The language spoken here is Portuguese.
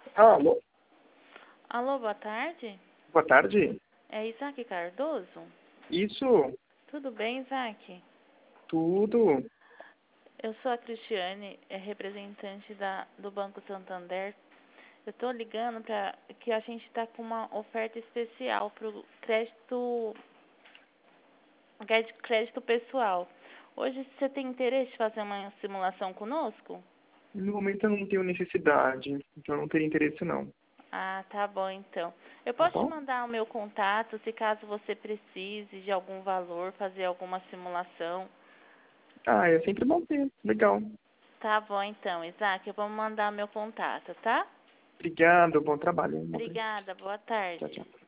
Alô, Alô, boa tarde. boa tarde. É Isaac Cardoso? Isso, Tudo bem, Isaac? tudo. Eu sou a Cristiane, representante do Banco Santander. Eu estou ligando para que a gente está com uma oferta especial para o crédito pessoal. Hoje você tem interesse em fazer uma simulação conosco? No momento eu não tenho necessidade, então eu não teria interesse não, Ah, tá bom então. Eu tá posso te bom? mandar o meu contato se caso você precise de algum valor, fazer alguma simulação. Ah, é sempre bom ter. Legal. Tá bom então, Isaac, eu vou mandar meu contato, tá? Obrigado, bom trabalho. Hein, Obrigada, boa Tchau, tarde. tchau.